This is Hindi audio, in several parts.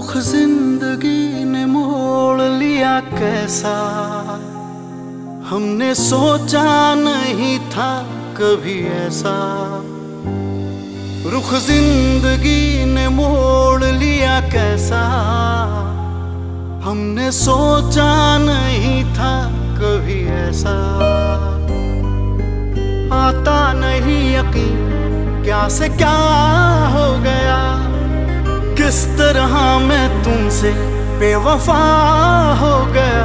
रुख जिंदगी ने मोड़ लिया कैसा, हमने सोचा नहीं था कभी ऐसा। रुख जिंदगी ने मोड़ लिया कैसा, हमने सोचा नहीं था कभी ऐसा। आता नहीं यकीन क्या से क्या हो गया, किस तरह मैं तुमसे बेवफा हो गया।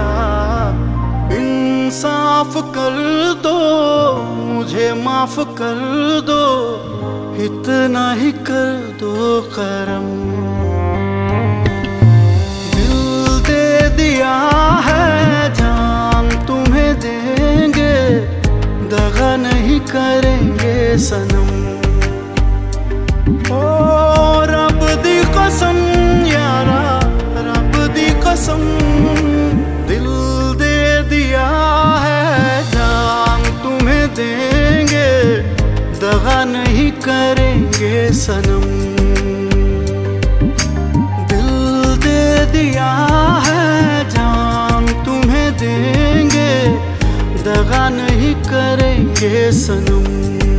इंसाफ कर दो, मुझे माफ कर दो, इतना ही कर दो करम। दिल दे दिया है जान तुम्हें देंगे, दगा नहीं करेंगे सनम। ओ रब दी कसम यारा, रब दी कसम, दिल दे दिया है जान तुम्हें देंगे, दगा नहीं करेंगे सनम। दिल दे दिया है जान तुम्हें देंगे, दगा नहीं करेंगे सनम।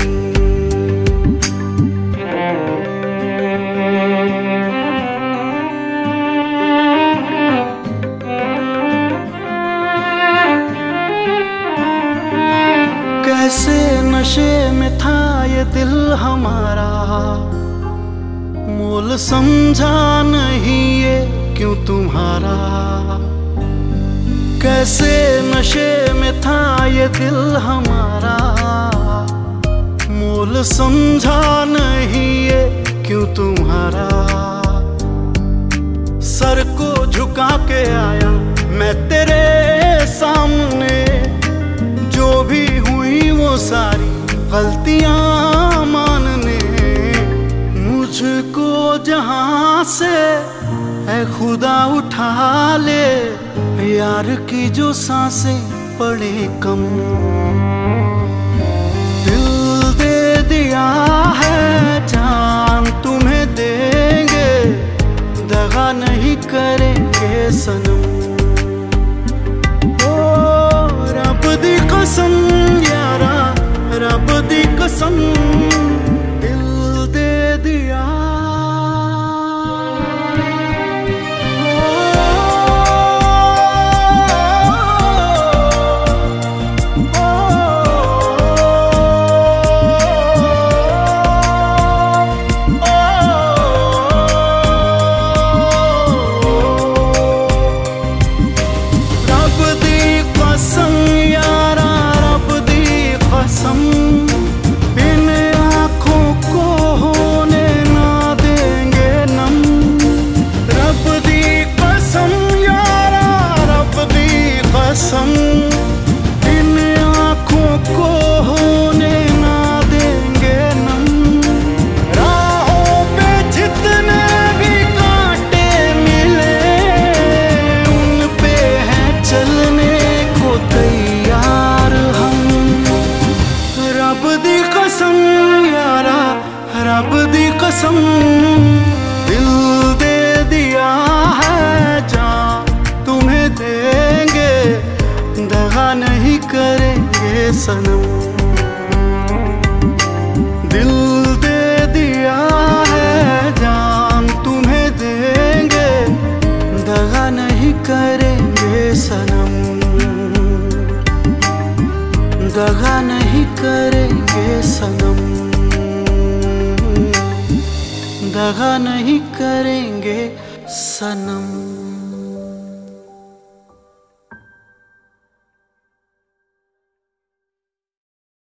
कैसे नशे में था ये दिल हमारा, मोल समझा नहीं ये क्यों तुम्हारा। कैसे नशे में था ये दिल हमारा, मोल समझा नहीं ये क्यों तुम्हारा। सर को झुका के आया मैं तेरे सामने, जो भी हुई वो सारी गलतियां मानने। मुझको जहां से है खुदा उठा ले, यार की जो सांसें पड़े कम। दिल दे दिया है जान तुम्हें देंगे, दगा नहीं करेंगे सनम। ओ रब दी कसम यारा, रब दी कसम, दिल दे दिया। इन आँखों को होने ना देंगे नम। रब दी कसम यारा, रब दी कसम, इन आँखों को होने ना देंगे नम। राहों पे जितने भी कांटे मिले, उन पे है चलने को तैयार हम। रब दी कसम यारा, रब दी कसम, दिल दे दिया है जान तुम्हें देंगे, दगा नहीं करेंगे सनम। दिल दे दिया है जान तुम्हें देंगे, दगा नहीं करेंगे सनम। दगा नहीं करेंगे सनम, दगा नहीं करेंगे सनम।